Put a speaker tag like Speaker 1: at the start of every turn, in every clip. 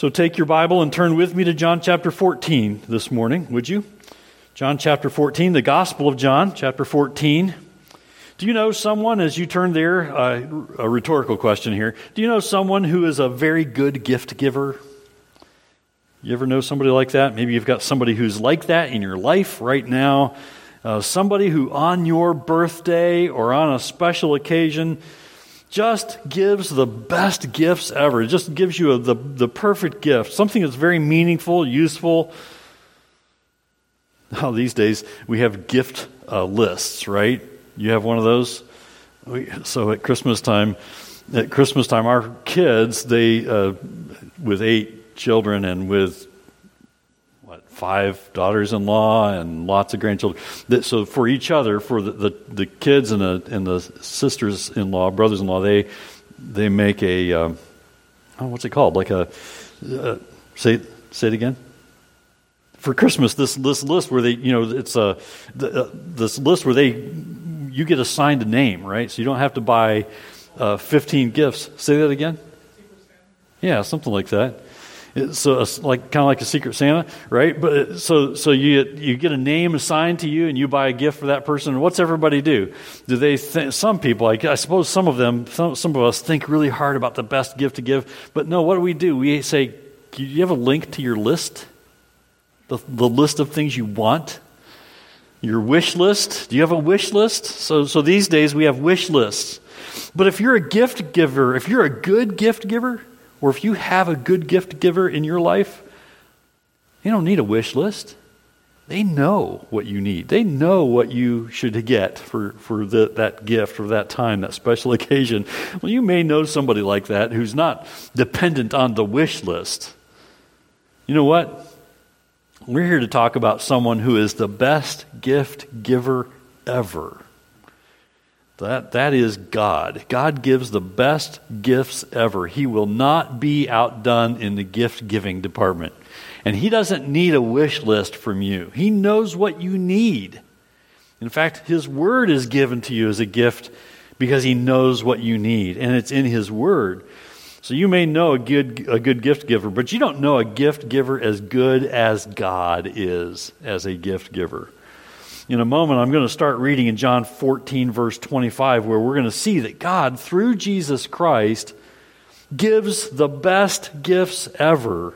Speaker 1: So take your Bible and turn with me to John chapter 14 this morning, would you? John chapter 14, the Gospel of John, chapter 14. Do you know someone, as you turn there, a rhetorical question here, do you know someone who is a very good gift giver? You ever know somebody like that? Maybe you've got somebody who's like that in your life right now. Somebody who on your birthday or on a special occasion just gives the best gifts ever. It just gives you the perfect gift, something that's very meaningful, useful. Oh, these days we have gift lists, right? You have one of those? So at Christmas time, our kids, they with 8 children and with 5 daughters-in-law and lots of grandchildren. So for each other, for the kids and the sisters-in-law, brothers-in-law, they make a what's it called? Like a say it again. For Christmas, this list where they it's this list where you get assigned a name, right? So you don't have to buy 15 gifts. Say that again. Yeah, something like that. So it's kind of like a Secret Santa, right? But so you get a name assigned to you, and you buy a gift for that person. And what's everybody do? Do they some people? I suppose some of us think really hard about the best gift to give. But no, what do? We say, do you have a link to your list? The list of things you want. Your wish list. Do you have a wish list? So these days we have wish lists. But if you're a gift giver, if you're a good gift giver, or if you have a good gift giver in your life, you don't need a wish list. They know what you need. They know what you should get for that gift or that time, that special occasion. Well, you may know somebody like that who's not dependent on the wish list. You know what? We're here to talk about someone who is the best gift giver ever. That is God. God gives the best gifts ever. He will not be outdone in the gift-giving department. And He doesn't need a wish list from you. He knows what you need. In fact, His Word is given to you as a gift because He knows what you need. And it's in His Word. So you may know a good gift giver, but you don't know a gift giver as good as God is as a gift giver. In a moment, I'm going to start reading in John 14, verse 25, where we're going to see that God, through Jesus Christ, gives the best gifts ever.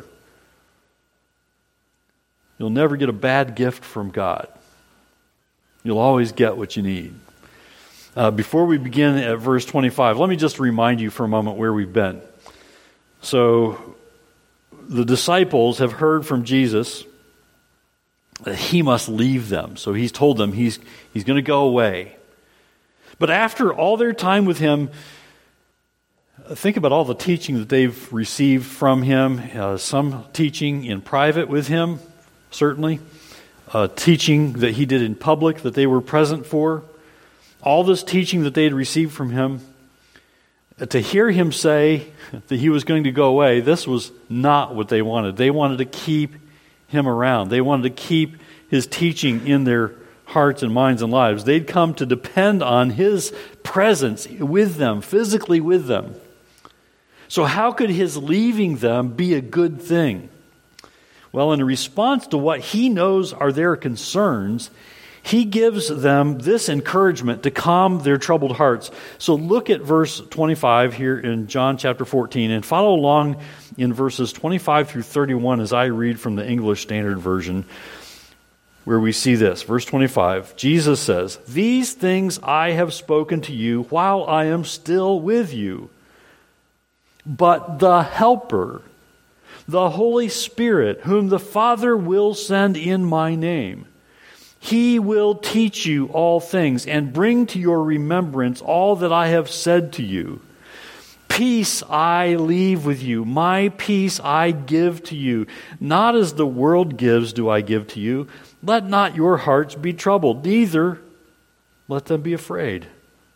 Speaker 1: You'll never get a bad gift from God. You'll always get what you need. Before we begin at verse 25, let me just remind you for a moment where we've been. So, the disciples have heard from Jesus that He must leave them. So He's told them He's going to go away. But after all their time with Him, think about all the teaching that they've received from Him. Some teaching in private with Him, certainly. Teaching that He did in public that they were present for. All this teaching that they had received from Him. To hear Him say that He was going to go away, this was not what they wanted. They wanted to keep Him around. They wanted to keep His teaching in their hearts and minds and lives. They'd come to depend on His presence with them, physically with them. So how could His leaving them be a good thing? Well, in response to what He knows are their concerns, He gives them this encouragement to calm their troubled hearts. So look at verse 25 here in John chapter 14 and follow along in verses 25 through 31 as I read from the English Standard Version, where we see this. Verse 25, Jesus says, "These things I have spoken to you while I am still with you. But the Helper, the Holy Spirit, whom the Father will send in my name, He will teach you all things and bring to your remembrance all that I have said to you. Peace I leave with you, my peace I give to you. Not as the world gives do I give to you. Let not your hearts be troubled, neither let them be afraid.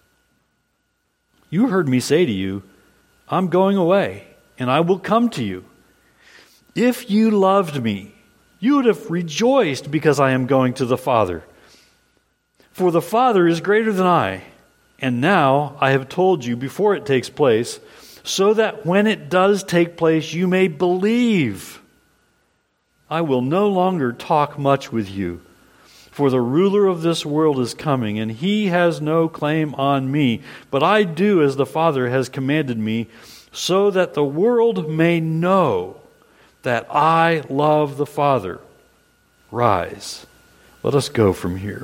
Speaker 1: You heard me say to you, I'm going away, and I will come to you. If you loved me, you would have rejoiced because I am going to the Father. For the Father is greater than I, and now I have told you before it takes place, so that when it does take place, you may believe. I will no longer talk much with you, for the ruler of this world is coming, and he has no claim on me. But I do as the Father has commanded me, so that the world may know that I love the Father. Rise, let us go from here.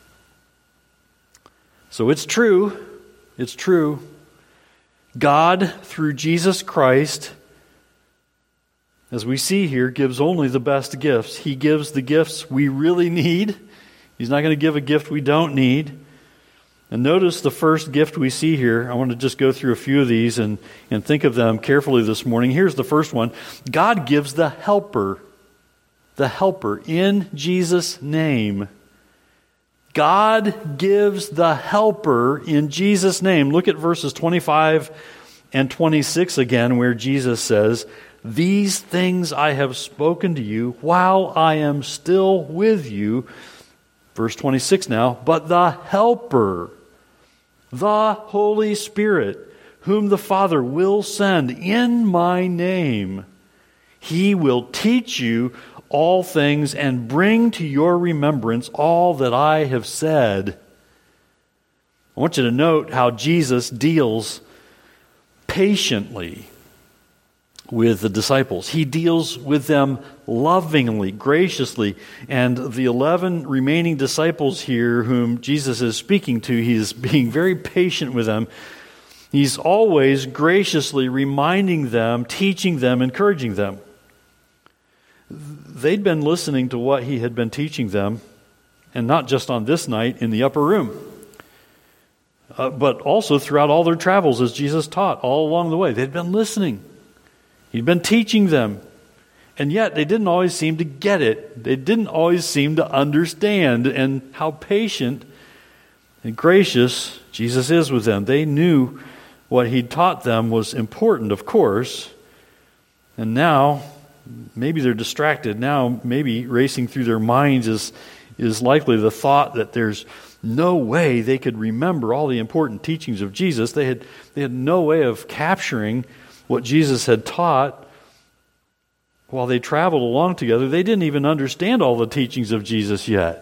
Speaker 1: So it's true. God, through Jesus Christ, as we see here, gives only the best gifts. He gives the gifts we really need. He's not going to give a gift we don't need. And notice the first gift we see here. I want to just go through a few of these and think of them carefully this morning. Here's the first one. God gives the helper in Jesus' name. God gives the helper in Jesus' name. Look at verses 25 and 26 again, where Jesus says, "These things I have spoken to you while I am still with you." Verse 26 now, "But the helper, the Holy Spirit, whom the Father will send in my name, he will teach you all things and bring to your remembrance all that I have said." I want you to note how Jesus deals patiently with the disciples. He deals with them lovingly, graciously. And the 11 remaining disciples here whom Jesus is speaking to, he is being very patient with them. He's always graciously reminding them, teaching them, encouraging them. They'd been listening to what he had been teaching them, and not just on this night in the upper room, but also throughout all their travels as Jesus taught all along the way. They'd been listening. He'd been teaching them, and yet they didn't always seem to get it. They didn't always seem to understand and how patient and gracious Jesus is with them. They knew what he'd taught them was important, of course, and now maybe they're distracted. Now maybe racing through their minds is likely the thought that there's no way they could remember all the important teachings of Jesus. They had no way of capturing what Jesus had taught while they traveled along together. They didn't even understand all the teachings of Jesus yet.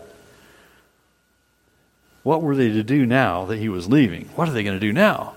Speaker 1: What were they to do now that he was leaving? What are they going to do now?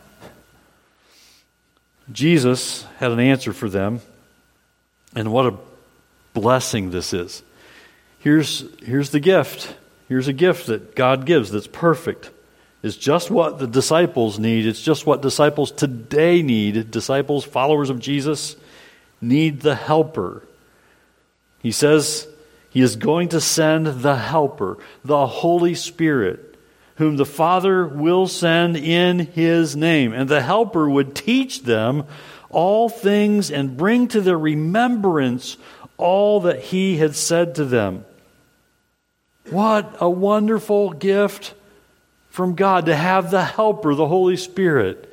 Speaker 1: Jesus had an answer for them, and what a blessing this is. Here's the gift. Here's a gift that God gives that's perfect. It's just what the disciples need. It's just what disciples today need. Disciples, followers of Jesus, need the helper. He says he is going to send the helper, the Holy Spirit, whom the Father will send in his name. And the helper would teach them all things and bring to their remembrance all that he had said to them. What a wonderful gift from God to have the helper, the Holy Spirit,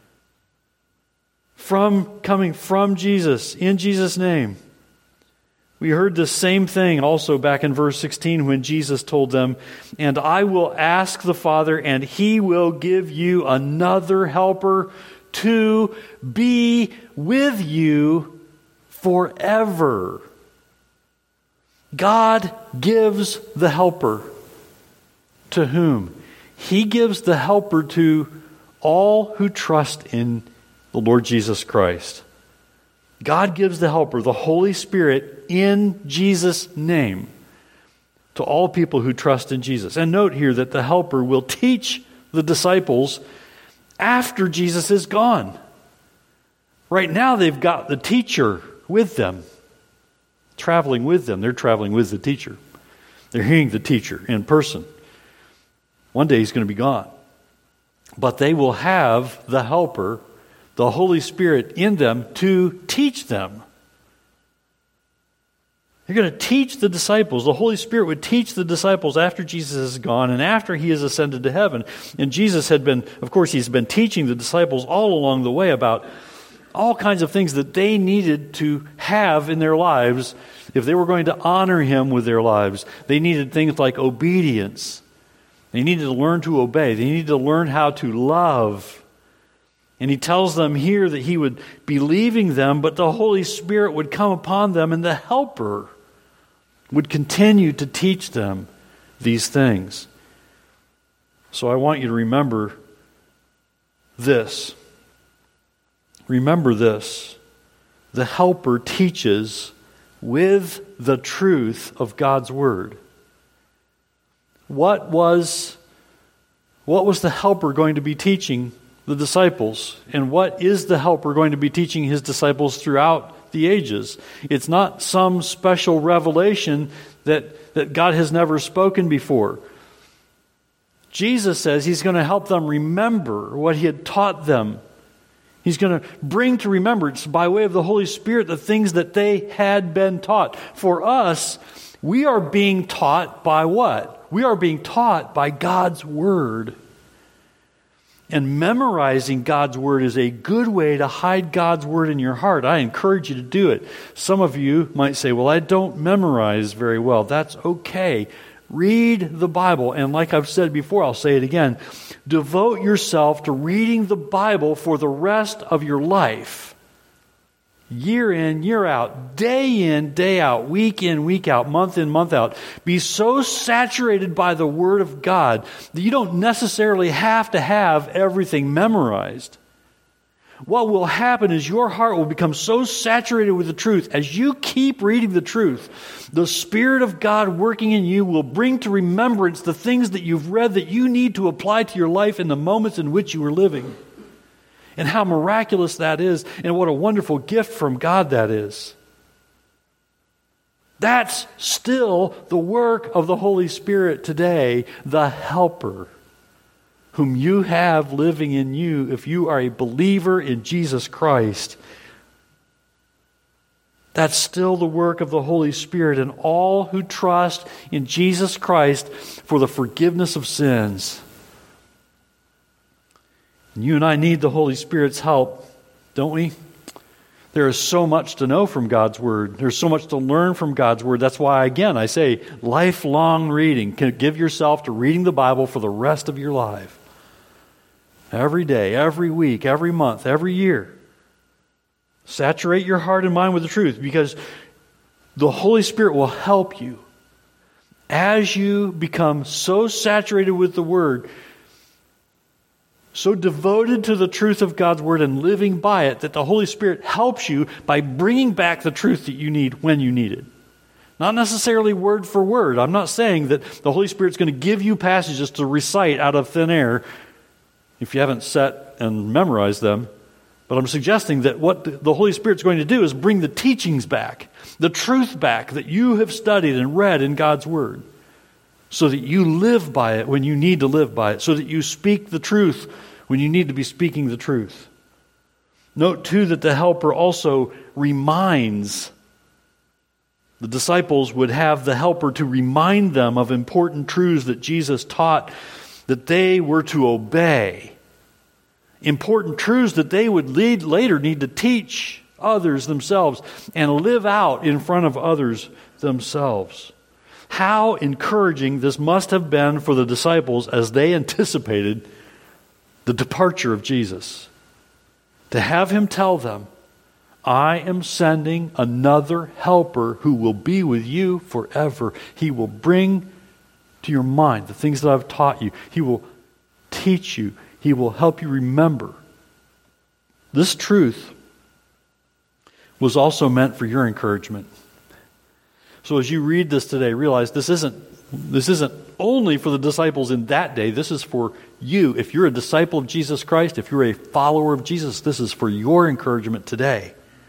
Speaker 1: coming from Jesus, in Jesus' name. We heard the same thing also back in verse 16 when Jesus told them, "And I will ask the Father, and he will give you another helper to be with you forever." God gives the helper. To whom? He gives the helper to all who trust in the Lord Jesus Christ. God gives the helper, the Holy Spirit, in Jesus' name to all people who trust in Jesus. And note here that the helper will teach the disciples after Jesus is gone. Right now they've got the teacher with them, traveling with them. They're traveling with the teacher. They're hearing the teacher in person. One day he's going to be gone. But they will have the helper, the Holy Spirit, in them to teach them. They're going to teach the disciples. The Holy Spirit would teach the disciples after Jesus is gone and after he has ascended to heaven. And Jesus had been, of course, he's been teaching the disciples all along the way about all kinds of things that they needed to have in their lives if they were going to honor him with their lives. They needed things like obedience. They needed to learn to obey. They needed to learn how to love. And he tells them here that he would be leaving them, but the Holy Spirit would come upon them, and the Helper would continue to teach them these things. So I want you to remember this. Remember this. The Helper teaches with the truth of God's Word. What was the Helper going to be teaching the disciples? And what is the Helper going to be teaching his disciples throughout the ages? It's not some special revelation that God has never spoken before. Jesus says he's going to help them remember what he had taught them. He's going to bring to remembrance by way of the Holy Spirit the things that they had been taught. For us, we are being taught by what? We are being taught by God's Word. And memorizing God's Word is a good way to hide God's Word in your heart. I encourage you to do it. Some of you might say, well, I don't memorize very well. That's okay. Read the Bible. And like I've said before, I'll say it again. Devote yourself to reading the Bible for the rest of your life. Year in, year out, day in, day out, week in, week out, month in, month out. Be so saturated by the Word of God that you don't necessarily have to have everything memorized. What will happen is your heart will become so saturated with the truth. As you keep reading the truth, the Spirit of God working in you will bring to remembrance the things that you've read that you need to apply to your life in the moments in which you are living. And how miraculous that is, and what a wonderful gift from God that is. That's still the work of the Holy Spirit today, the Helper, whom you have living in you if you are a believer in Jesus Christ. That's still the work of the Holy Spirit in all who trust in Jesus Christ for the forgiveness of sins. And you and I need the Holy Spirit's help, don't we? There is so much to know from God's Word. There's so much to learn from God's Word. That's why, again, I say lifelong reading. Give yourself to reading the Bible for the rest of your life. Every day, every week, every month, every year. Saturate your heart and mind with the truth, because the Holy Spirit will help you as you become so saturated with the Word, so devoted to the truth of God's Word and living by it, that the Holy Spirit helps you by bringing back the truth that you need when you need it. Not necessarily word for word. I'm not saying that the Holy Spirit's going to give you passages to recite out of thin air if you haven't sat and memorized them. But I'm suggesting that what the Holy Spirit's going to do is bring the teachings back, the truth back that you have studied and read in God's Word, so that you live by it when you need to live by it, so that you speak the truth when you need to be speaking the truth. Note, too, that the Helper also reminds. The disciples would have the Helper to remind them of important truths that Jesus taught that they were to obey. Important truths that they would later need to teach others themselves and live out in front of others themselves. How encouraging this must have been for the disciples as they anticipated the departure of Jesus. To have him tell them, I am sending another helper who will be with you forever. He will bring to your mind the things that I've taught you. He will teach you. He will help you remember. This truth was also meant for your encouragement. So as you read this today, realize this isn't only for the disciples in that day. This is for you. If you're a disciple of Jesus Christ, if you're a follower of Jesus, this is for your encouragement today.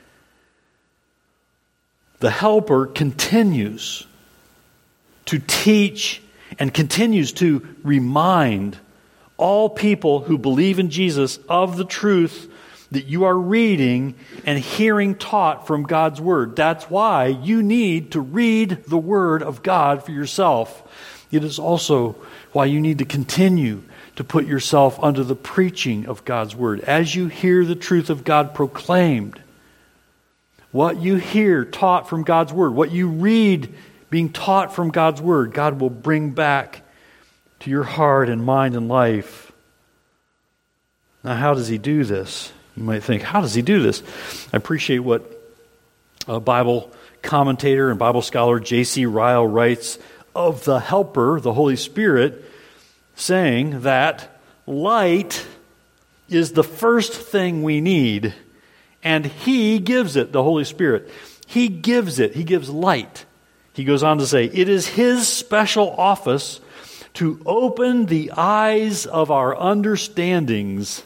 Speaker 1: The Helper continues to teach and continues to remind all people who believe in Jesus of the truth that you are reading and hearing taught from God's Word. That's why you need to read the Word of God for yourself. It is also why you need to continue to put yourself under the preaching of God's Word. As you hear the truth of God proclaimed, what you hear taught from God's Word, what you read being taught from God's Word, God will bring back to your heart and mind and life. Now, how does he do this? You might think, how does he do this? I appreciate what a Bible commentator and Bible scholar J.C. Ryle writes of the Helper, the Holy Spirit, saying that light is the first thing we need, and he gives it, the Holy Spirit. He gives it. He gives light. He goes on to say, it is his special office to open the eyes of our understandings.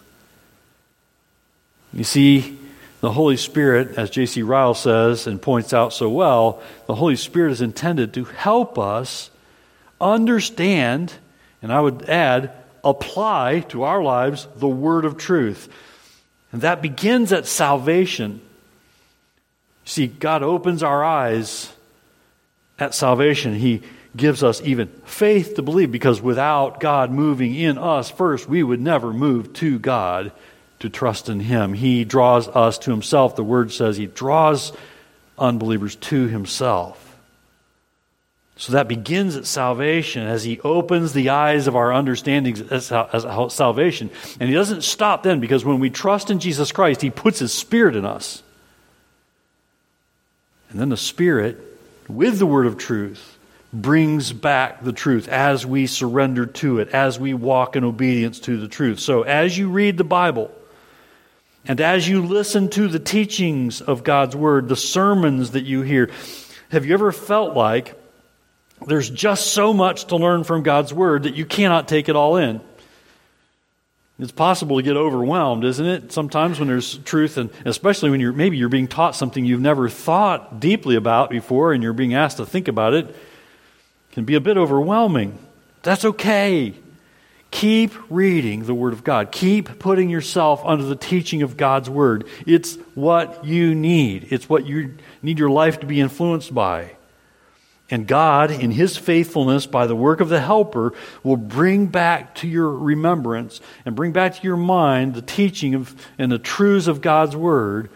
Speaker 1: You see, the Holy Spirit, as J.C. Ryle says and points out so well, the Holy Spirit is intended to help us understand, and I would add, apply to our lives the word of truth. And that begins at salvation. See, God opens our eyes at salvation. He gives us even faith to believe, because without God moving in us first, we would never move to God to trust in Him. He draws us to Himself. The Word says He draws unbelievers to Himself. So that begins at salvation, as He opens the eyes of our understandings as salvation. And He doesn't stop then, because when we trust in Jesus Christ, He puts His Spirit in us. And then the Spirit, with the word of truth, brings back the truth as we surrender to it, as we walk in obedience to the truth. So as you read the Bible, and as you listen to the teachings of God's Word, the sermons that you hear, have you ever felt like there's just so much to learn from God's Word that you cannot take it all in? It's possible to get overwhelmed, isn't it? Sometimes when there's truth, and especially when you're being taught something you've never thought deeply about before, and you're being asked to think about it, can be a bit overwhelming. That's okay. Keep reading the Word of God. Keep putting yourself under the teaching of God's Word. It's what you need. It's what you need your life to be influenced by. And God, in His faithfulness, by the work of the Helper, will bring back to your remembrance and bring back to your mind the teaching of and the truths of God's Word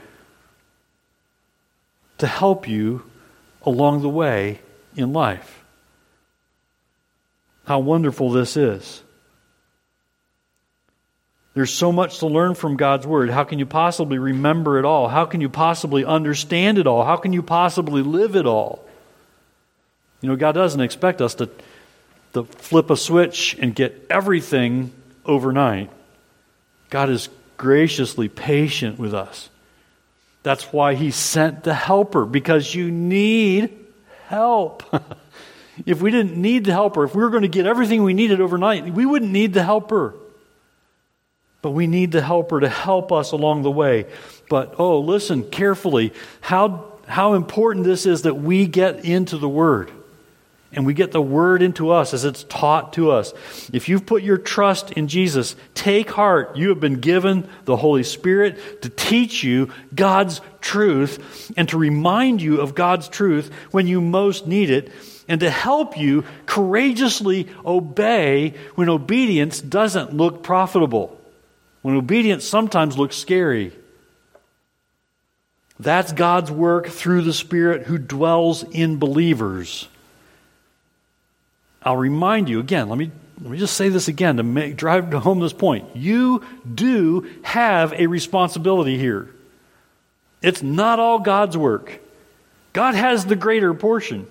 Speaker 1: to help you along the way in life. How wonderful this is. There's so much to learn from God's Word. How can you possibly remember it all? How can you possibly understand it all? How can you possibly live it all? You know, God doesn't expect us to flip a switch and get everything overnight. God is graciously patient with us. That's why He sent the Helper, because you need help. If we didn't need the Helper, if we were going to get everything we needed overnight, we wouldn't need the Helper. But we need the Helper to help us along the way. But, listen carefully, how important this is that we get into the Word. And we get the Word into us as it's taught to us. If you've put your trust in Jesus, take heart. You have been given the Holy Spirit to teach you God's truth and to remind you of God's truth when you most need it, and to help you courageously obey when obedience doesn't look profitable, when obedience sometimes looks scary. That's God's work through the Spirit who dwells in believers. I'll remind you again, let me just say this again to drive home this point. You do have a responsibility here. It's not all God's work. God has the greater portion.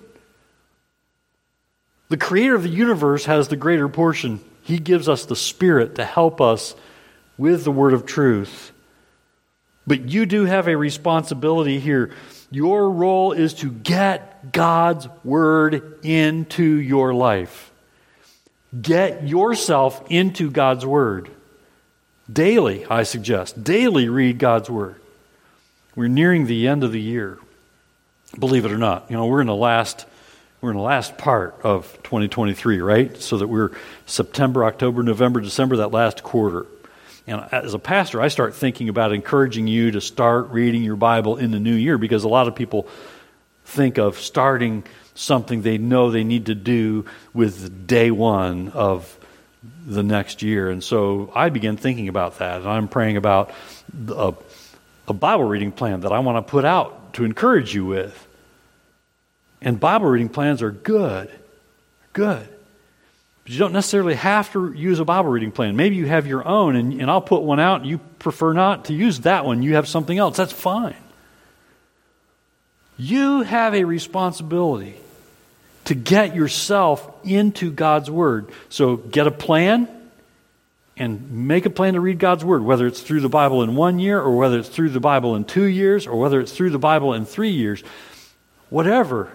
Speaker 1: The Creator of the universe has the greater portion. He gives us the Spirit to help us with the word of truth. But you do have a responsibility here. Your role is to get God's Word into your life. Get yourself into God's Word. Daily, I suggest. Daily read God's Word. We're nearing the end of the year. Believe it or not. You know, we're in the last part of 2023, right? So that we're September, October, November, December, that last quarter. And as a pastor, I start thinking about encouraging you to start reading your Bible in the new year, because a lot of people think of starting something they know they need to do with day one of the next year. And so I began thinking about that, and I'm praying about a Bible reading plan that I want to put out to encourage you with. And Bible reading plans are good. Good. But you don't necessarily have to use a Bible reading plan. Maybe you have your own, and I'll put one out, and you prefer not to use that one. You have something else. That's fine. You have a responsibility to get yourself into God's Word. So get a plan and make a plan to read God's Word, whether it's through the Bible in 1 year, or whether it's through the Bible in 2 years, or whether it's through the Bible in 3 years. Whatever.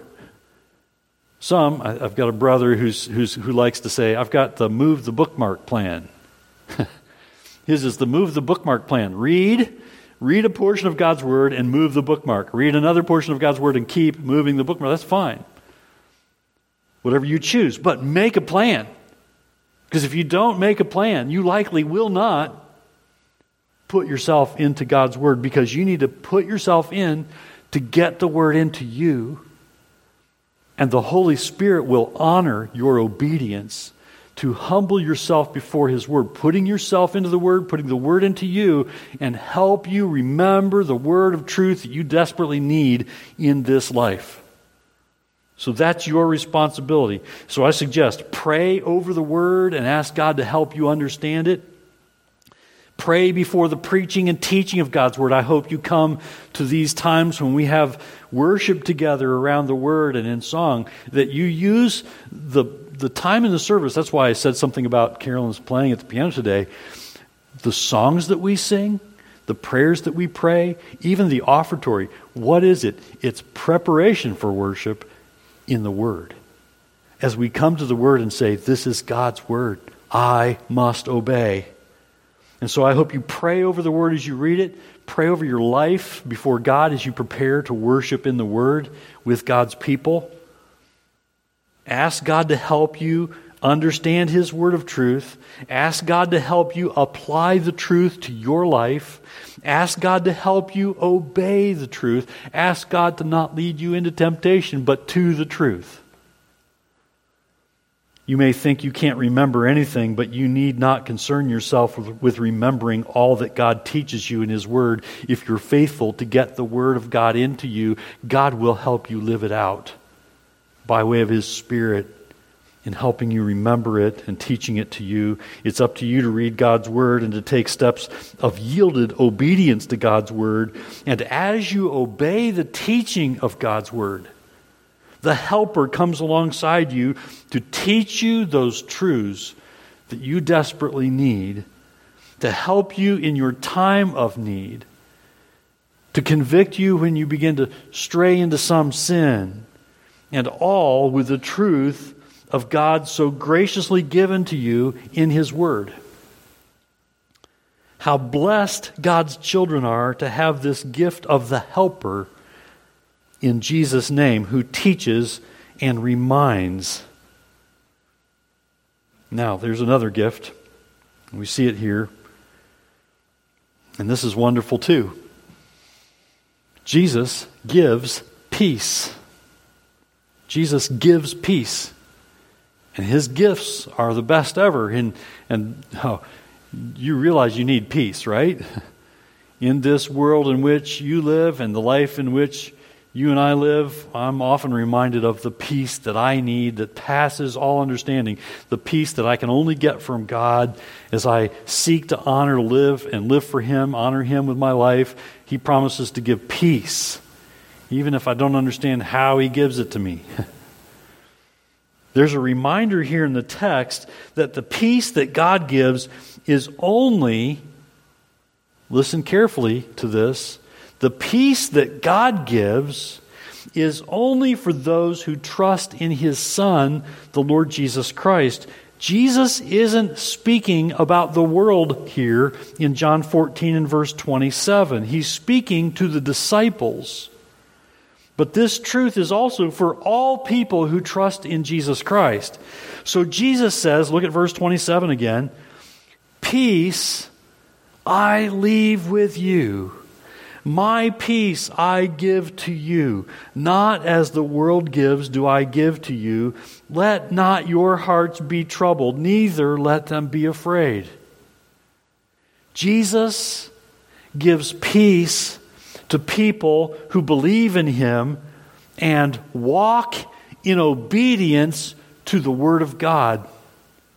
Speaker 1: I've got a brother who likes to say, I've got the move the bookmark plan. His is the move the bookmark plan. Read a portion of God's Word and move the bookmark. Read another portion of God's Word and keep moving the bookmark. That's fine. Whatever you choose. But make a plan. Because if you don't make a plan, you likely will not put yourself into God's Word, because you need to put yourself in to get the Word into you. And the Holy Spirit will honor your obedience to humble yourself before His Word, putting yourself into the Word, putting the Word into you, and help you remember the word of truth that you desperately need in this life. So that's your responsibility. So I suggest pray over the Word and ask God to help you understand it. Pray before the preaching and teaching of God's Word. I hope you come to these times when we have worship together around the Word and in song, that you use the time in the service. That's why I said something about Carolyn's playing at the piano today. The songs that we sing, the prayers that we pray, even the offertory. What is it? It's preparation for worship in the Word. As we come to the Word and say, this is God's Word, I must obey. And so I hope you pray over the Word as you read it. Pray over your life before God as you prepare to worship in the Word with God's people. Ask God to help you understand His Word of truth. Ask God to help you apply the truth to your life. Ask God to help you obey the truth. Ask God to not lead you into temptation, but to the truth. You may think you can't remember anything, but you need not concern yourself with remembering all that God teaches you in His Word. If you're faithful to get the Word of God into you, God will help you live it out by way of His Spirit in helping you remember it and teaching it to you. It's up to you to read God's Word and to take steps of yielded obedience to God's Word. And as you obey the teaching of God's Word, the Helper comes alongside you to teach you those truths that you desperately need, to help you in your time of need, to convict you when you begin to stray into some sin, and all with the truth of God so graciously given to you in His Word. How blessed God's children are to have this gift of the Helper in Jesus' name, who teaches and reminds. Now, there's another gift. We see it here. And this is wonderful too. Jesus gives peace. Jesus gives peace. And His gifts are the best ever. And you realize you need peace, right? In this world in which you live and the life in which you and I live, I'm often reminded of the peace that I need that passes all understanding. The peace that I can only get from God as I seek to live for Him, honor Him with my life. He promises to give peace, even if I don't understand how He gives it to me. There's a reminder here in the text that the peace that God gives is only, listen carefully to this, the peace that God gives is only for those who trust in His Son, the Lord Jesus Christ. Jesus isn't speaking about the world here in John 14 and verse 27. He's speaking to the disciples. But this truth is also for all people who trust in Jesus Christ. So Jesus says, look at verse 27 again, peace I leave with you. My peace I give to you. Not as the world gives do I give to you. Let not your hearts be troubled, neither let them be afraid. Jesus gives peace to people who believe in Him and walk in obedience to the Word of God.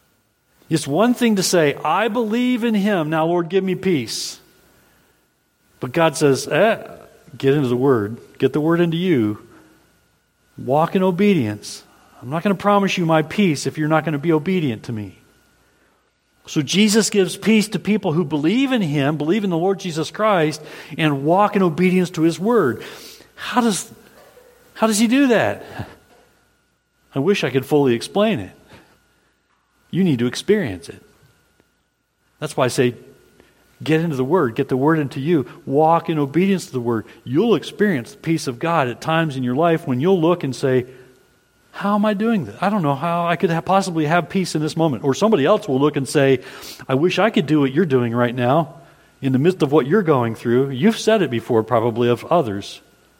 Speaker 1: It's one thing to say, I believe in Him. Now, Lord, give me peace. But God says, get into the Word. Get the Word into you. Walk in obedience. I'm not going to promise you my peace if you're not going to be obedient to me. So Jesus gives peace to people who believe in Him, believe in the Lord Jesus Christ, and walk in obedience to His Word. How does He do that? I wish I could fully explain it. You need to experience it. That's why I say, get into the Word. Get the Word into you. Walk in obedience to the Word. You'll experience the peace of God at times in your life when you'll look and say, how am I doing this? I don't know how I could possibly have peace in this moment. Or somebody else will look and say, I wish I could do what you're doing right now in the midst of what you're going through. You've said it before probably of others.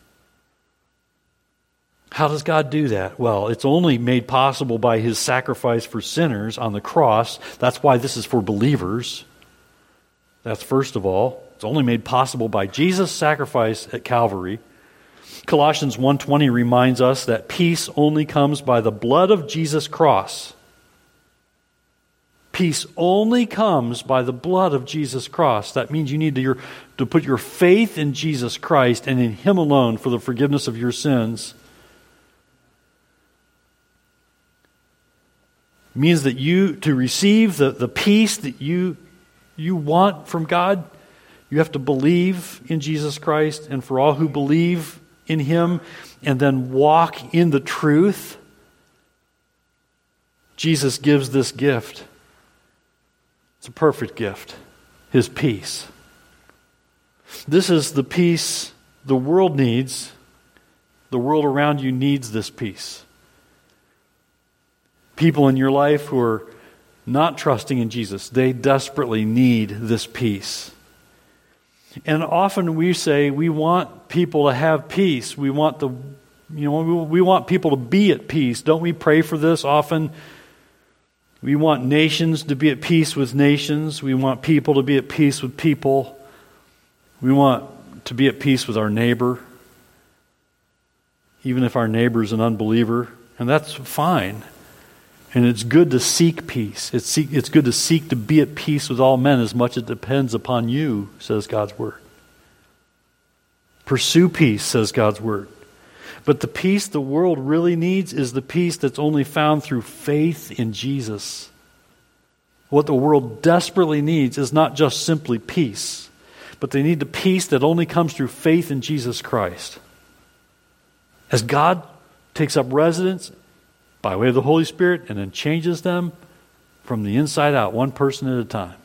Speaker 1: How does God do that? Well, it's only made possible by His sacrifice for sinners on the cross. That's why this is for believers. That's first of all. It's only made possible by Jesus' sacrifice at Calvary. Colossians 1:20 reminds us that peace only comes by the blood of Jesus' cross. Peace only comes by the blood of Jesus' cross. That means you need to put your faith in Jesus Christ and in Him alone for the forgiveness of your sins. It means that to receive the peace that you want from God, you have to believe in Jesus Christ, and for all who believe in Him and then walk in the truth, Jesus gives this gift. It's a perfect gift, His peace. This is the peace the world needs. The world around you needs this peace. People in your life who are not trusting in Jesus, they desperately need this peace. And often we say we want people to have peace. We want we want people to be at peace. Don't we pray for this often? We want nations to be at peace with nations. We want people to be at peace with people. We want to be at peace with our neighbor, even if our neighbor is an unbeliever. And that's fine. And it's good to seek peace. It's good to seek to be at peace with all men as much as it depends upon you, says God's Word. Pursue peace, says God's Word. But the peace the world really needs is the peace that's only found through faith in Jesus. What the world desperately needs is not just simply peace, but they need the peace that only comes through faith in Jesus Christ. As God takes up residence by way of the Holy Spirit and then changes them from the inside out, one person at a time.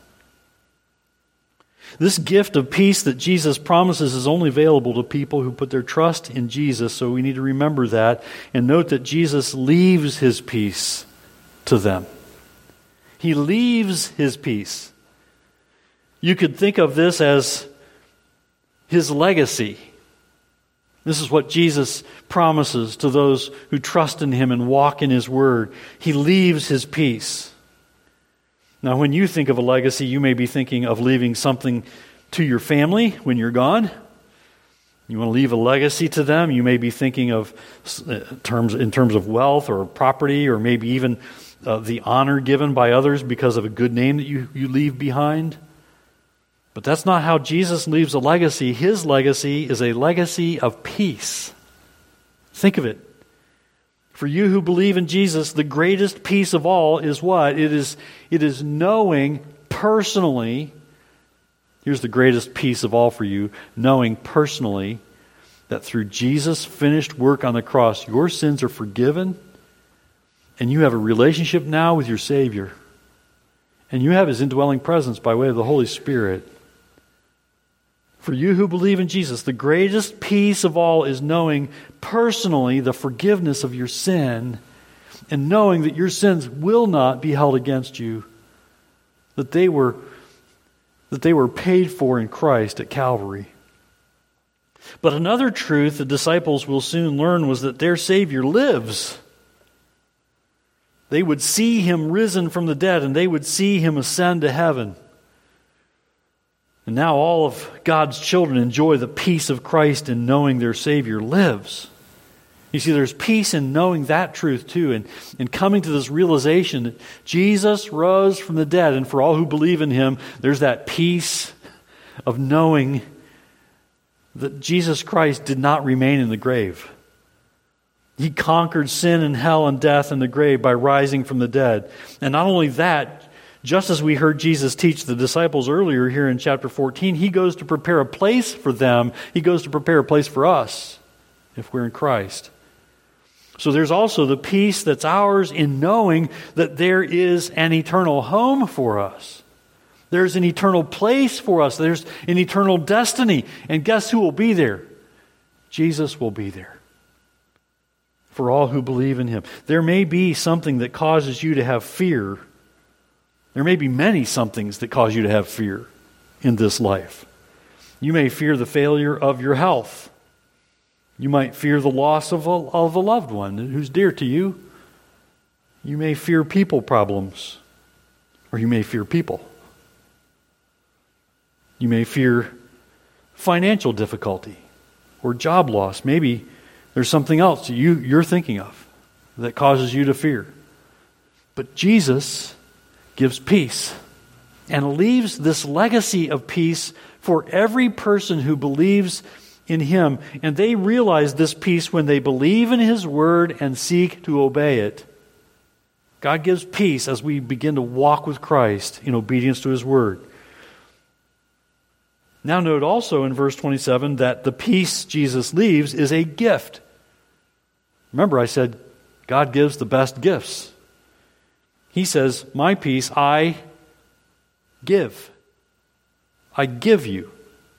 Speaker 1: This gift of peace that Jesus promises is only available to people who put their trust in Jesus, so we need to remember that and note that Jesus leaves His peace to them. He leaves His peace. You could think of this as His legacy. This is what Jesus promises to those who trust in Him and walk in His Word. He leaves His peace. Now, when you think of a legacy, you may be thinking of leaving something to your family when you're gone. You want to leave a legacy to them. You may be thinking of in terms of wealth or property, or maybe even the honor given by others because of a good name that you leave behind. But that's not how Jesus leaves a legacy. His legacy is a legacy of peace. Think of it. For you who believe in Jesus, the greatest peace of all is what? It is knowing personally, here's the greatest peace of all for you, knowing personally that through Jesus' finished work on the cross, your sins are forgiven, and you have a relationship now with your Savior. And you have His indwelling presence by way of the Holy Spirit. For you who believe in Jesus, the greatest peace of all is knowing personally the forgiveness of your sin and knowing that your sins will not be held against you, that they were paid for in Christ at Calvary. But another truth the disciples will soon learn was that their Savior lives. They would see Him risen from the dead, and they would see Him ascend to heaven. And now all of God's children enjoy the peace of Christ in knowing their Savior lives. You see, there's peace in knowing that truth too, and coming to this realization that Jesus rose from the dead, and for all who believe in Him, there's that peace of knowing that Jesus Christ did not remain in the grave. He conquered sin and hell and death and the grave by rising from the dead. And not only that, just as we heard Jesus teach the disciples earlier here in chapter 14, He goes to prepare a place for them. He goes to prepare a place for us if we're in Christ. So there's also the peace that's ours in knowing that there is an eternal home for us. There's an eternal place for us. There's an eternal destiny. And guess who will be there? Jesus will be there. For all who believe in Him. There may be something that causes you to have fear. There may be many somethings that cause you to have fear in this life. You may fear the failure of your health. You might fear the loss of a loved one who's dear to you. You may fear people problems. Or you may fear people. You may fear financial difficulty or job loss. Maybe there's something else you're thinking of that causes you to fear. But Jesus gives peace and leaves this legacy of peace for every person who believes in Him. And they realize this peace when they believe in His Word and seek to obey it. God gives peace as we begin to walk with Christ in obedience to His Word. Now note also in verse 27 that the peace Jesus leaves is a gift. Remember I said God gives the best gifts. He says, my peace I give. I give you.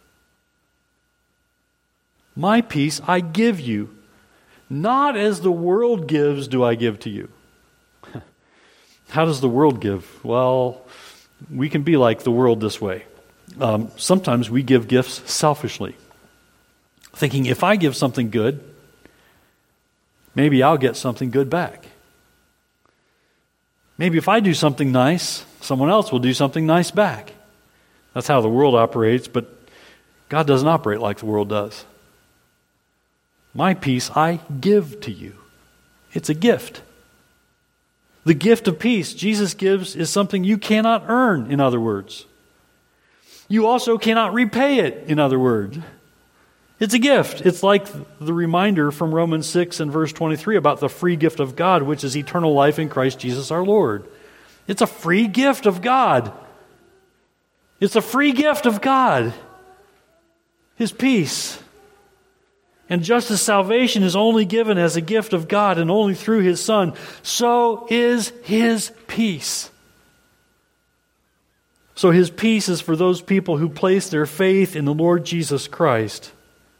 Speaker 1: My peace I give you. Not as the world gives do I give to you. How does the world give? Well, we can be like the world this way. Sometimes we give gifts selfishly, thinking if I give something good, maybe I'll get something good back. Maybe if I do something nice, someone else will do something nice back. That's how the world operates, but God doesn't operate like the world does. My peace I give to you. It's a gift. The gift of peace Jesus gives is something you cannot earn, in other words. You also cannot repay it, in other words. It's a gift. It's like the reminder from Romans 6 and verse 23 about the free gift of God, which is eternal life in Christ Jesus our Lord. It's a free gift of God. It's a free gift of God. His peace. And just as salvation is only given as a gift of God and only through His Son, so is His peace. So His peace is for those people who place their faith in the Lord Jesus Christ.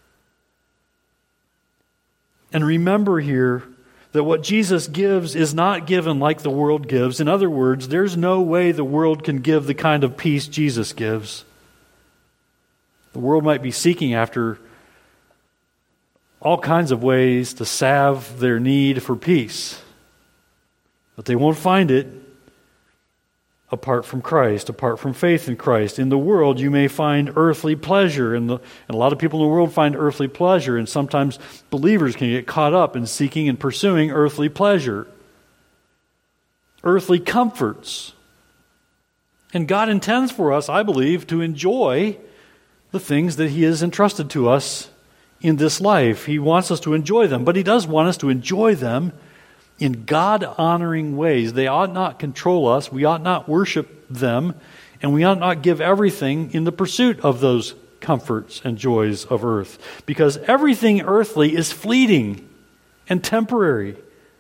Speaker 1: And remember here that what Jesus gives is not given like the world gives. In other words, there's no way the world can give the kind of peace Jesus gives. The world might be seeking after all kinds of ways to salve their need for peace, but they won't find it apart from Christ, apart from faith in Christ. In the world, you may find earthly pleasure, and a lot of people in the world find earthly pleasure, and sometimes believers can get caught up in seeking and pursuing earthly pleasure, earthly comforts. And God intends for us, I believe, to enjoy the things that He has entrusted to us in this life. He wants us to enjoy them, but He does want us to enjoy them in God-honoring ways. They ought not control us. We ought not worship them. And we ought not give everything in the pursuit of those comforts and joys of earth. Because everything earthly is fleeting and temporary.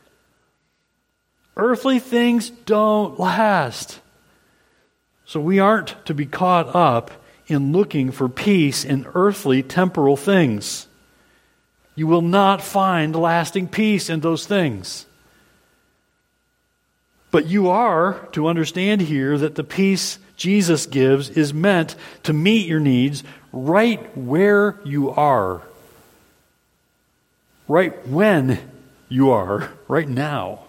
Speaker 1: Earthly things don't last. So we aren't to be caught up in looking for peace in earthly temporal things. You will not find lasting peace in those things. But you are to understand here that the peace Jesus gives is meant to meet your needs right where you are. Right when you are, right now.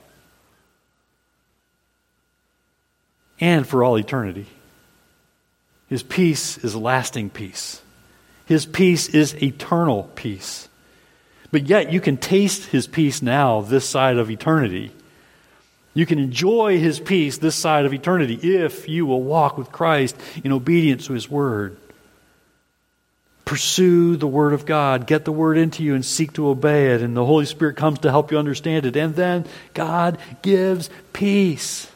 Speaker 1: And for all eternity. His peace is lasting peace. His peace is eternal peace. But yet you can taste his peace now this side of eternity. You can enjoy his peace this side of eternity if you will walk with Christ in obedience to his word. Pursue the word of God. Get the word into you and seek to obey it. And the Holy Spirit comes to help you understand it. And then God gives peace.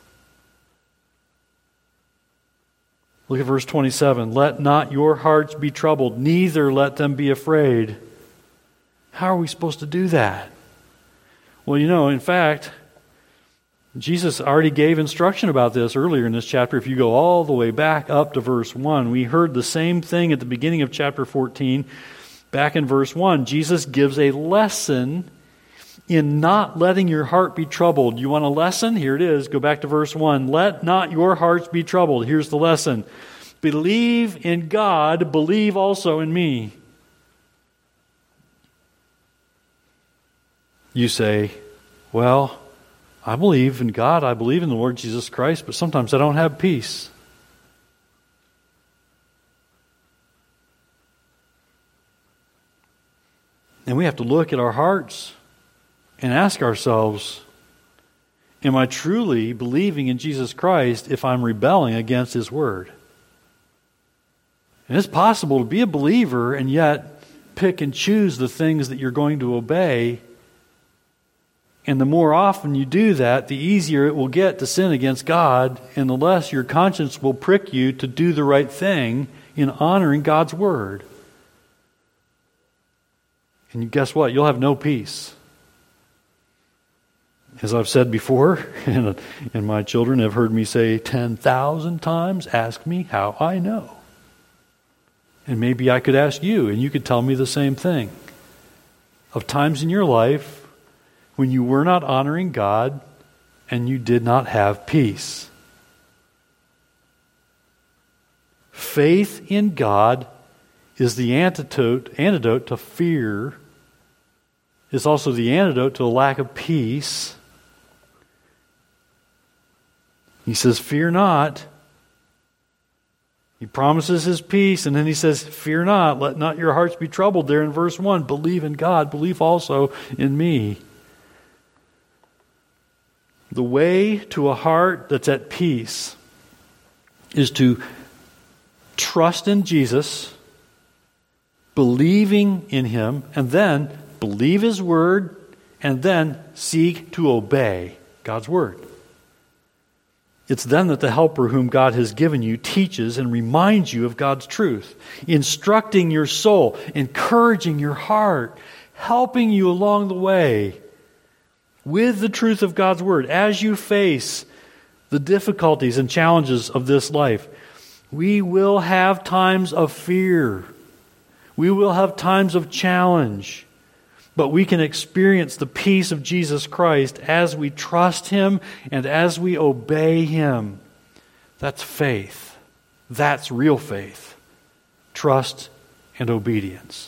Speaker 1: Look at verse 27. Let not your hearts be troubled, neither let them be afraid. How are we supposed to do that? Well, in fact, Jesus already gave instruction about this earlier in this chapter. If you go all the way back up to verse 1, we heard the same thing at the beginning of chapter 14. Back in verse 1, Jesus gives a lesson in not letting your heart be troubled. You want a lesson? Here it is. Go back to verse 1. Let not your hearts be troubled. Here's the lesson. Believe in God, believe also in me. You say, well, I believe in God, I believe in the Lord Jesus Christ, but sometimes I don't have peace. And we have to look at our hearts and ask ourselves, am I truly believing in Jesus Christ if I'm rebelling against his word? And it's possible to be a believer and yet pick and choose the things that you're going to obey. And the more often you do that, the easier it will get to sin against God, and the less your conscience will prick you to do the right thing in honoring God's word. And guess what? You'll have no peace. As I've said before, and my children have heard me say 10,000 times, ask me how I know. And maybe I could ask you, and you could tell me the same thing. Of times in your life when you were not honoring God and you did not have peace. Faith in God is the antidote to fear. It's also the antidote to a lack of peace. He says, fear not. He promises his peace, and then he says, fear not, let not your hearts be troubled there in verse 1. Believe in God, believe also in me. The way to a heart that's at peace is to trust in Jesus, believing in him, and then believe his word, and then seek to obey God's word. It's then that the helper whom God has given you teaches and reminds you of God's truth, instructing your soul, encouraging your heart, helping you along the way with the truth of God's word as you face the difficulties and challenges of this life. We will have times of fear. We will have times of challenge. But we can experience the peace of Jesus Christ as we trust him and as we obey him. That's faith. That's real faith. Trust and obedience.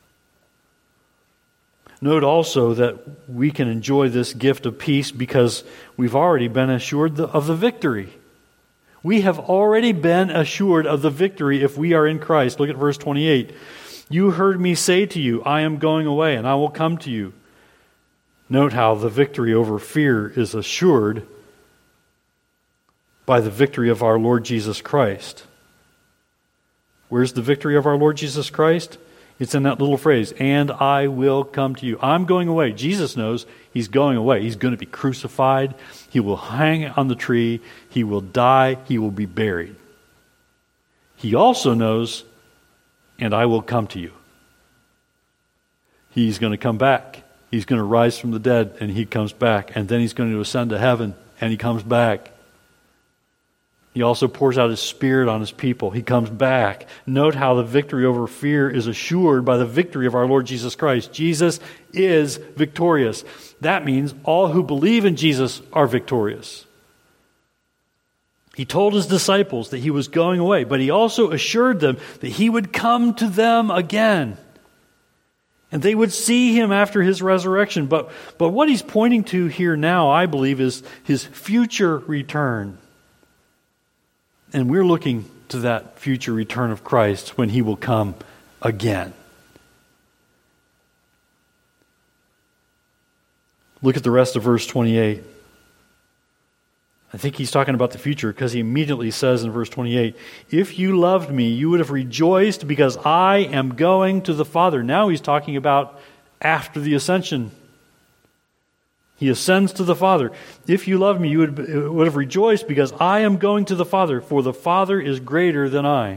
Speaker 1: Note also that we can enjoy this gift of peace because we've already been assured of the victory. We have already been assured of the victory if we are in Christ. Look at verse 28. You heard me say to you, I am going away and I will come to you. Note how the victory over fear is assured by the victory of our Lord Jesus Christ. Where's the victory of our Lord Jesus Christ? It's in that little phrase, and I will come to you. I'm going away. Jesus knows he's going away. He's going to be crucified. He will hang on the tree. He will die. He will be buried. He also knows, and I will come to you. He's going to come back. He's going to rise from the dead, and he comes back. And then he's going to ascend to heaven, and he comes back. He also pours out his Spirit on his people. He comes back. Note how the victory over fear is assured by the victory of our Lord Jesus Christ. Jesus is victorious. That means all who believe in Jesus are victorious. He told his disciples that he was going away, but he also assured them that he would come to them again. And they would see him after his resurrection. But what he's pointing to here now, I believe, is his future return. And we're looking to that future return of Christ when he will come again. Look at the rest of verse 28. I think he's talking about the future because he immediately says in verse 28, if you loved me, you would have rejoiced because I am going to the Father. Now he's talking about after the ascension. He ascends to the Father. If you loved me, you would have rejoiced because I am going to the Father, for the Father is greater than I.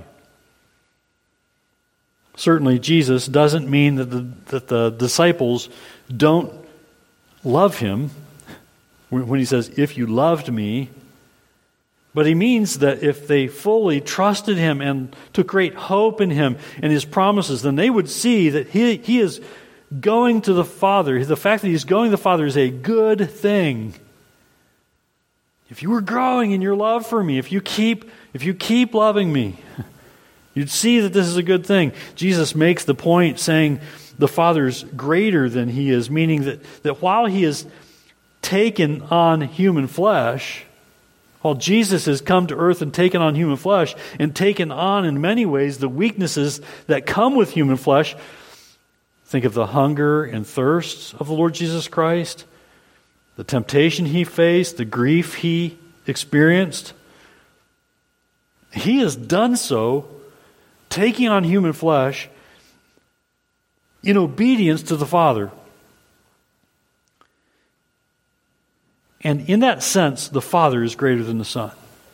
Speaker 1: Certainly, Jesus doesn't mean that the disciples don't love him when he says, if you loved me. But he means that if they fully trusted him and took great hope in him and his promises, then they would see that he is going to the Father. The fact that he's going to the Father is a good thing. If you were growing in your love for me, if you keep loving me, you'd see that this is a good thing. Jesus makes the point saying the Father's greater than he is, meaning that while he is taken on human flesh, while Jesus has come to earth and taken on human flesh and taken on in many ways the weaknesses that come with human flesh, think of the hunger and thirst of the Lord Jesus Christ, the temptation he faced, the grief he experienced. He has done so, taking on human flesh in obedience to the Father. And in that sense, the Father is greater than the Son.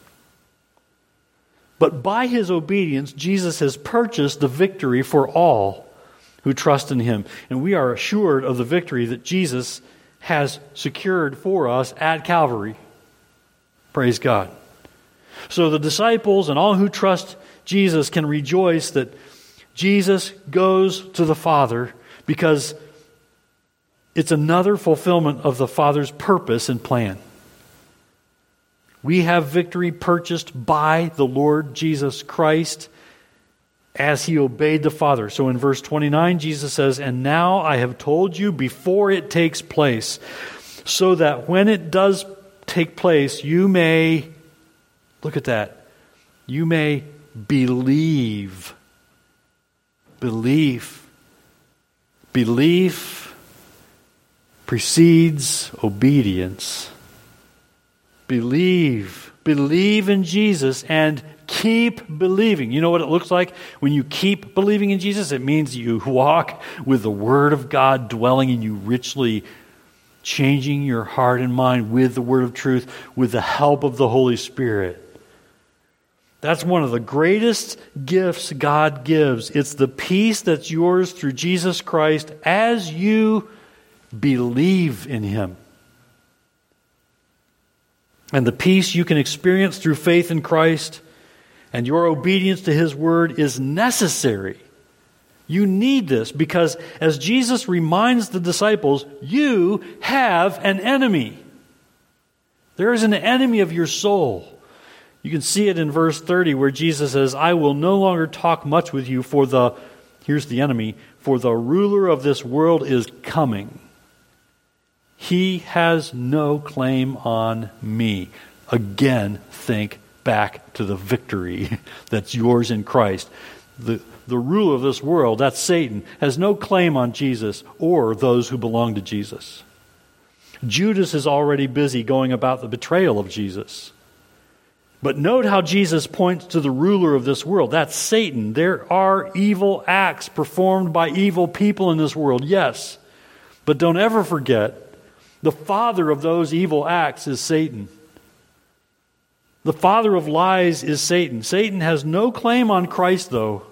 Speaker 1: But by his obedience, Jesus has purchased the victory for all who trust in him. And we are assured of the victory that Jesus has secured for us at Calvary. Praise God. So the disciples and all who trust Jesus can rejoice that Jesus goes to the Father because it's another fulfillment of the Father's purpose and plan. We have victory purchased by the Lord Jesus Christ as he obeyed the Father. So in verse 29, Jesus says, and now I have told you before it takes place, so that when it does take place, you may, look at that, you may believe. Belief precedes obedience. Believe in Jesus and keep believing. You know what it looks like when you keep believing in Jesus? It means you walk with the Word of God dwelling in you richly, changing your heart and mind with the Word of truth, with the help of the Holy Spirit. That's one of the greatest gifts God gives. It's the peace that's yours through Jesus Christ as you believe in him. And the peace you can experience through faith in Christ and your obedience to his word is necessary. You need this because as Jesus reminds the disciples, you have an enemy. There is an enemy of your soul. You can see it in verse 30 where Jesus says, I will no longer talk much with you here's the enemy, for the ruler of this world is coming. He has no claim on me. Again, think back to the victory that's yours in Christ. The ruler of this world, that's Satan, has no claim on Jesus or those who belong to Jesus. Judas is already busy going about the betrayal of Jesus. But note how Jesus points to the ruler of this world. That's Satan. There are evil acts performed by evil people in this world, yes. But don't ever forget, the father of those evil acts is Satan. The father of lies is Satan. Satan has no claim on Christ, though.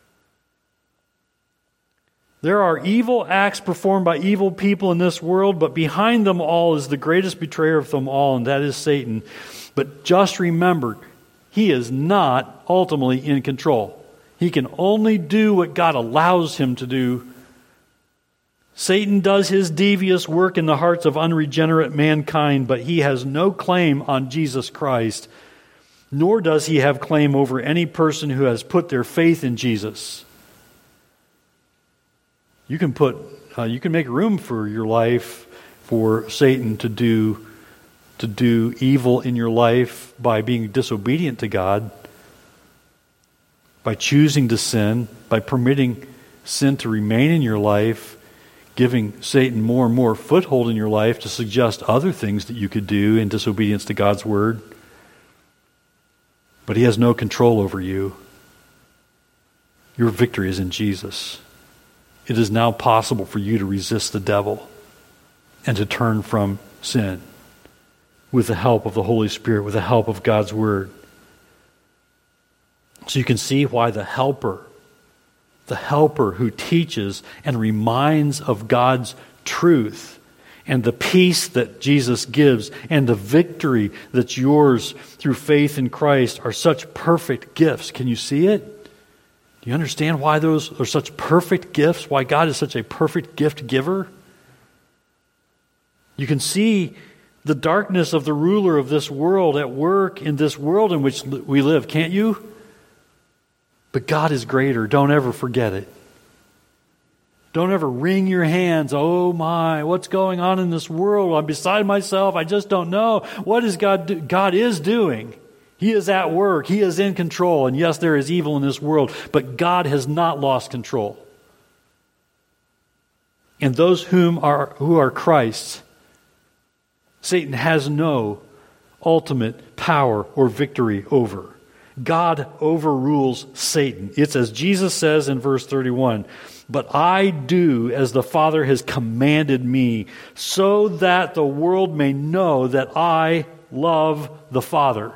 Speaker 1: There are evil acts performed by evil people in this world, but behind them all is the greatest betrayer of them all, and that is Satan. But just remember, he is not ultimately in control. He can only do what God allows him to do. Satan does his devious work in the hearts of unregenerate mankind, but he has no claim on Jesus Christ, nor does he have claim over any person who has put their faith in Jesus. You can make room for your life for Satan to do evil in your life by being disobedient to God, by choosing to sin, by permitting sin to remain in your life, giving Satan more and more foothold in your life to suggest other things that you could do in disobedience to God's word. But he has no control over you. Your victory is in Jesus. It is now possible for you to resist the devil and to turn from sin with the help of the Holy Spirit, with the help of God's word. So you can see why the helper who teaches and reminds of God's truth and the peace that Jesus gives and the victory that's yours through faith in Christ are such perfect gifts. Can you see it? Do you understand why those are such perfect gifts? Why God is such a perfect gift giver? You can see the darkness of the ruler of this world at work in this world in which we live, can't you? But God is greater. Don't ever forget it. Don't ever wring your hands. Oh my, what's going on in this world? I'm beside myself. I just don't know. What is God do? God is doing. He is at work. He is in control. And yes, there is evil in this world, but God has not lost control. And those who are Christ's, Satan has no ultimate power or victory over. God overrules Satan. It's as Jesus says in verse 31, "But I do as the Father has commanded me, so that the world may know that I love the Father."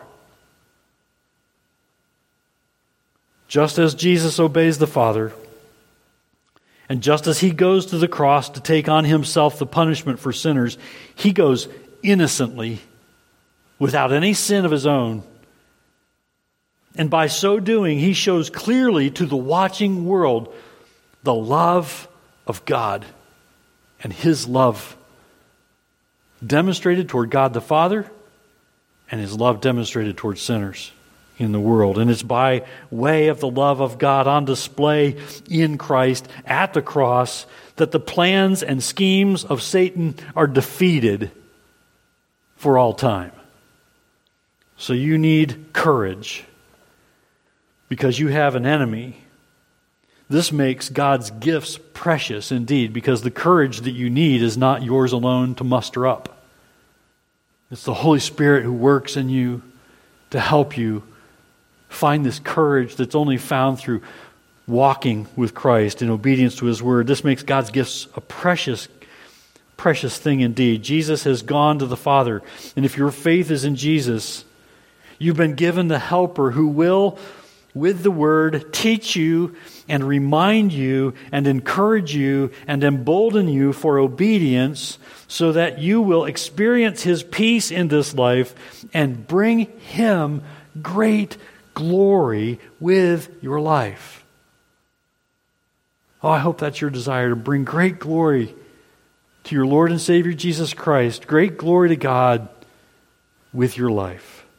Speaker 1: Just as Jesus obeys the Father, and just as he goes to the cross to take on himself the punishment for sinners, he goes innocently, without any sin of his own. And by so doing, he shows clearly to the watching world the love of God and his love demonstrated toward God the Father and his love demonstrated toward sinners in the world. And it's by way of the love of God on display in Christ at the cross that the plans and schemes of Satan are defeated for all time. So you need courage because you have an enemy. This makes God's gifts precious indeed, because the courage that you need is not yours alone to muster up. It's the Holy Spirit who works in you to help you find this courage that's only found through walking with Christ in obedience to his word. This makes God's gifts a precious thing indeed. Jesus has gone to the Father, and if your faith is in Jesus, you've been given the helper who will, with the word, teach you and remind you and encourage you and embolden you for obedience so that you will experience his peace in this life and bring him great glory with your life. Oh, I hope that's your desire, to bring great glory to your Lord and Savior Jesus Christ, great glory to God with your life.